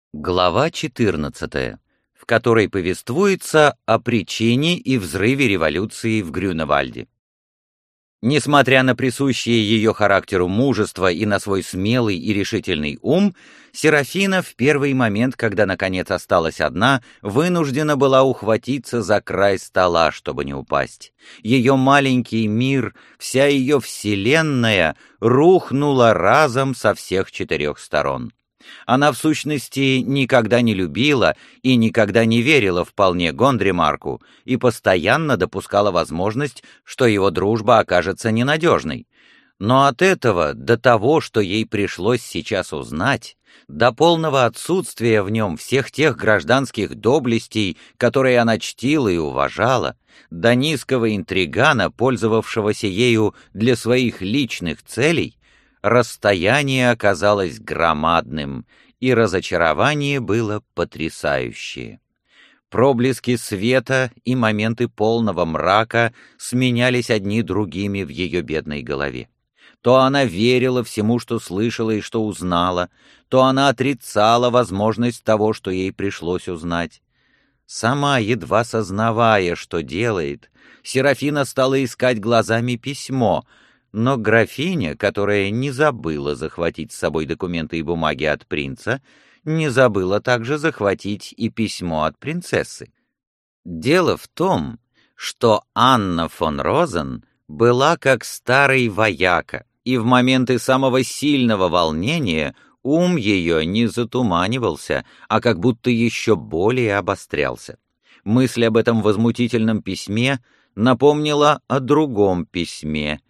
Глава 14, в которой повествуется о причине и взрыве революции в Грюневальде. Несмотря на присущее ее характеру мужество и на свой смелый и решительный ум, Серафина в первый момент, когда наконец осталась одна, вынуждена была ухватиться за край стола, чтобы не упасть. Ее маленький мир, вся ее вселенная рухнула разом со всех четырех сторон. Она, в сущности, никогда не любила и никогда не верила вполне Гондремарку и постоянно допускала возможность, что его дружба окажется ненадежной. Но от этого, до того, что ей пришлось сейчас узнать, до полного отсутствия в нем всех тех гражданских доблестей, которые она чтила и уважала, до низкого интригана, пользовавшегося ею для своих личных целей, расстояние оказалось громадным, и разочарование было потрясающее. Проблески света и моменты полного мрака сменялись одни другими в ее бедной голове. То она верила всему, что слышала и что узнала, то она отрицала возможность того, что ей пришлось узнать. Сама, едва сознавая, что делает, Серафина стала искать глазами письмо, но графиня, которая не забыла захватить с собой документы и бумаги от принца, не забыла также захватить и письмо от принцессы. Дело в том, что Анна фон Розен была как старый вояка, и в моменты самого сильного волнения ум ее не затуманивался, а как будто еще более обострялся. Мысль об этом возмутительном письме напомнила о другом письме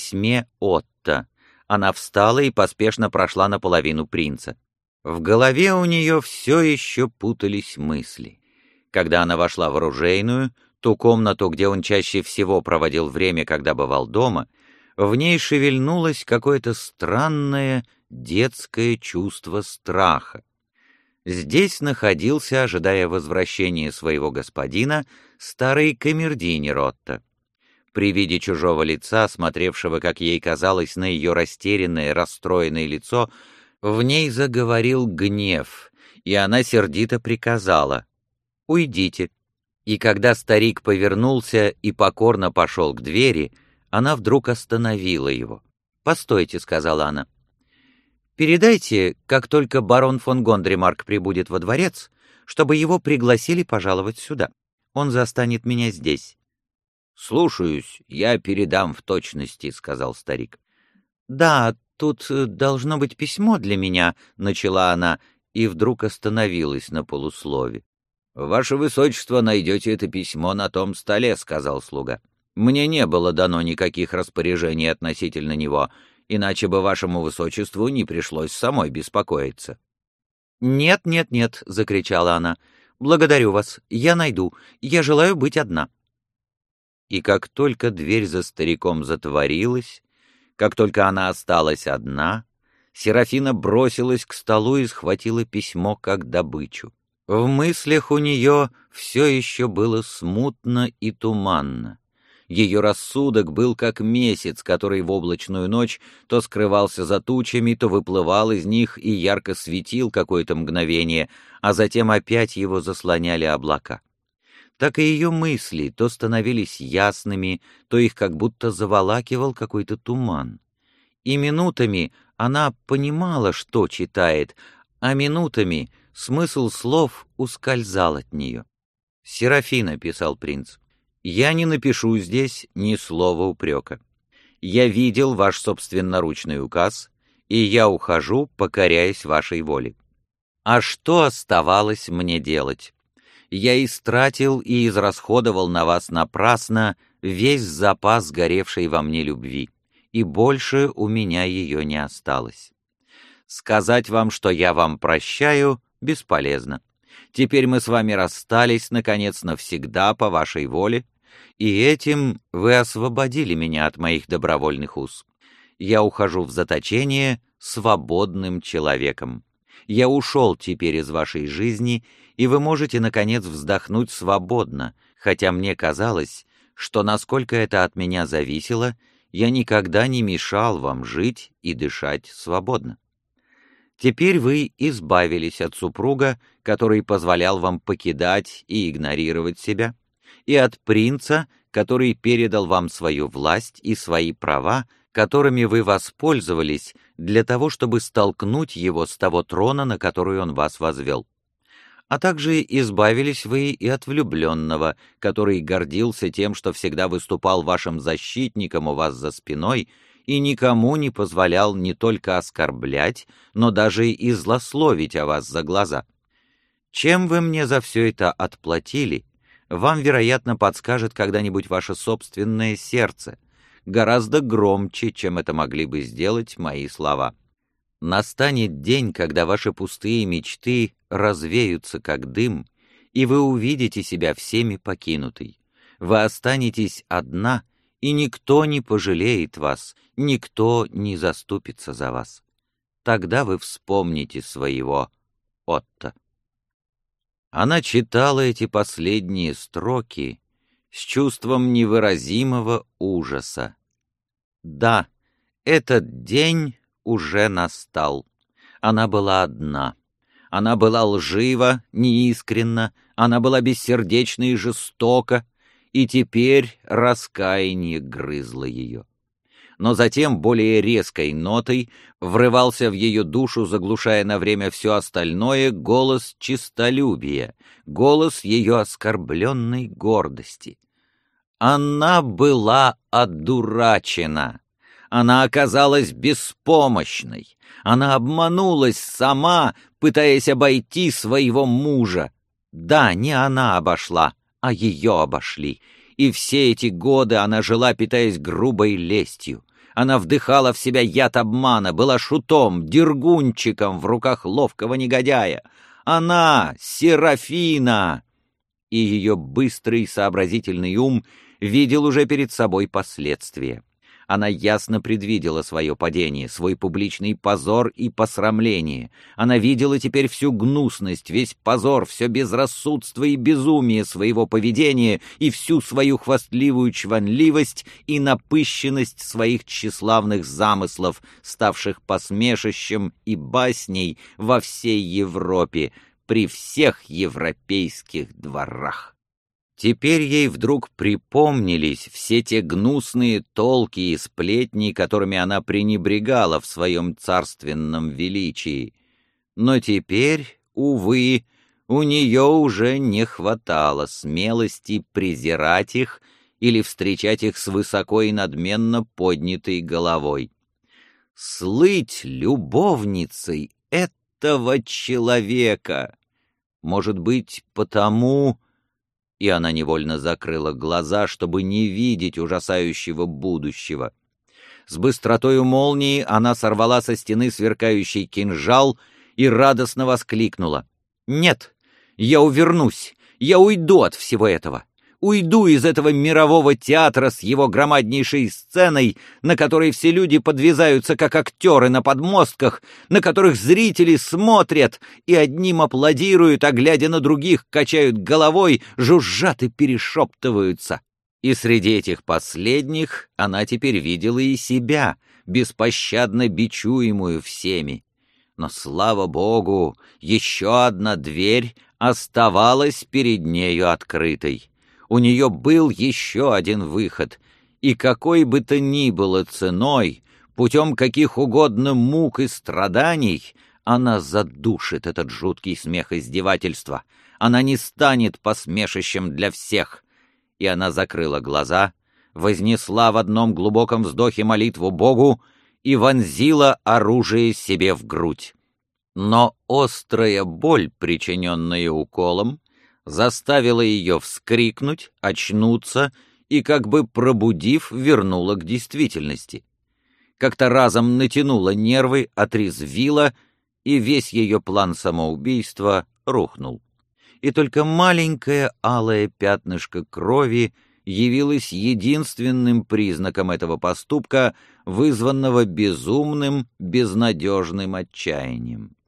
Отто. Она встала и поспешно прошла наполовину принца. В голове у нее все еще путались мысли. Когда она вошла в оружейную, ту комнату, где он чаще всего проводил время, когда бывал дома, в ней шевельнулось какое-то странное детское чувство страха. Здесь находился, ожидая возвращения своего господина, старый камердинер Отто. При виде чужого лица, смотревшего, как ей казалось, на ее растерянное, расстроенное лицо, в ней заговорил гнев, и она сердито приказала: «Уйдите». И когда старик повернулся и покорно пошел к двери, она вдруг остановила его. «Постойте», — сказала она. «Передайте, как только барон фон Гондремарк прибудет во дворец, чтобы его пригласили пожаловать сюда. Он застанет меня здесь». «Слушаюсь, я передам в точности», — сказал старик. «Да, тут должно быть письмо для меня», — начала она, и вдруг остановилась на полуслове. «Ваше высочество, найдете это письмо на том столе», — сказал слуга. «Мне не было дано никаких распоряжений относительно него, иначе бы вашему высочеству не пришлось самой беспокоиться». «Нет, нет, нет», — закричала она. «Благодарю вас, я найду, я желаю быть одна». И как только дверь за стариком затворилась, как только она осталась одна, Серафина бросилась к столу и схватила письмо как добычу. В мыслях у нее все еще было смутно и туманно. Ее рассудок был как месяц, который в облачную ночь то скрывался за тучами, то выплывал из них и ярко светил какое-то мгновение, а затем опять его заслоняли облака. Так и ее мысли то становились ясными, то их как будто заволакивал какой-то туман. И минутами она понимала, что читает, а минутами смысл слов ускользал от нее. «Серафина», — писал принц, — «я не напишу здесь ни слова упрека. Я видел ваш собственноручный указ, и я ухожу, покоряясь вашей воле. А что оставалось мне делать? Я истратил и израсходовал на вас напрасно весь запас горевшей во мне любви, и больше у меня ее не осталось. Сказать вам, что я вам прощаю, бесполезно. Теперь мы с вами расстались, наконец, навсегда по вашей воле, и этим вы освободили меня от моих добровольных уз. Я ухожу в заточение свободным человеком. Я ушел теперь из вашей жизни, и вы можете, наконец, вздохнуть свободно, хотя мне казалось, что, насколько это от меня зависело, я никогда не мешал вам жить и дышать свободно. Теперь вы избавились от супруга, который позволял вам покидать и игнорировать себя, и от принца, который передал вам свою власть и свои права, которыми вы воспользовались для того, чтобы столкнуть его с того трона, на который он вас возвел. А также избавились вы и от влюбленного, который гордился тем, что всегда выступал вашим защитником у вас за спиной и никому не позволял не только оскорблять, но даже и злословить о вас за глаза. Чем вы мне за все это отплатили, вам, вероятно, подскажет когда-нибудь ваше собственное сердце, гораздо громче, чем это могли бы сделать мои слова. Настанет день, когда ваши пустые мечты развеются, как дым, и вы увидите себя всеми покинутой. Вы останетесь одна, и никто не пожалеет вас, никто не заступится за вас. Тогда вы вспомните своего Отто. Она читала эти последние строки с чувством невыразимого ужаса. Да, этот день уже настал. Она была одна. Она была лжива, неискренна, она была бессердечна и жестока, и теперь раскаяние грызло ее. Но затем более резкой нотой врывался в ее душу, заглушая на время все остальное, голос честолюбия, голос ее оскорбленной гордости. Она была одурачена. Она оказалась беспомощной. Она обманулась сама, пытаясь обойти своего мужа. Да, не она обошла, а ее обошли. И все эти годы она жила, питаясь грубой лестью. Она вдыхала в себя яд обмана, была шутом, дергунчиком в руках ловкого негодяя. Она — Серафина! И ее быстрый сообразительный ум видел уже перед собой последствия. Она ясно предвидела свое падение, свой публичный позор и посрамление. Она видела теперь всю гнусность, весь позор, все безрассудство и безумие своего поведения и всю свою хвастливую чванливость и напыщенность своих тщеславных замыслов, ставших посмешищем и басней во всей Европе, при всех европейских дворах. Теперь ей вдруг припомнились все те гнусные толки и сплетни, которыми она пренебрегала в своем царственном величии. Но теперь, увы, у нее уже не хватало смелости презирать их или встречать их с высоко и надменно поднятой головой. Слыть любовницей этого человека! Может быть, потому... И она невольно закрыла глаза, чтобы не видеть ужасающего будущего. С быстротою молнии она сорвала со стены сверкающий кинжал и радостно воскликнула: «Нет, я увернусь, я уйду от всего этого. Уйду из этого мирового театра с его громаднейшей сценой, на которой все люди подвязаются, как актеры на подмостках, на которых зрители смотрят и одним аплодируют, а глядя на других, качают головой, жужжат и перешептываются». И среди этих последних она теперь видела и себя, беспощадно бичуемую всеми. Но, слава Богу, еще одна дверь оставалась перед нею открытой. У нее был еще один выход, и какой бы то ни было ценой, путем каких угодно мук и страданий, она задушит этот жуткий смех издевательства. Она не станет посмешищем для всех. И она закрыла глаза, вознесла в одном глубоком вздохе молитву Богу и вонзила оружие себе в грудь. Но острая боль, причиненная уколом, заставила ее вскрикнуть, очнуться и, как бы пробудив, вернула к действительности. Как-то разом натянула нервы, отрезвила, и весь ее план самоубийства рухнул. И только маленькое алое пятнышко крови явилось единственным признаком этого поступка, вызванного безумным, безнадежным отчаянием.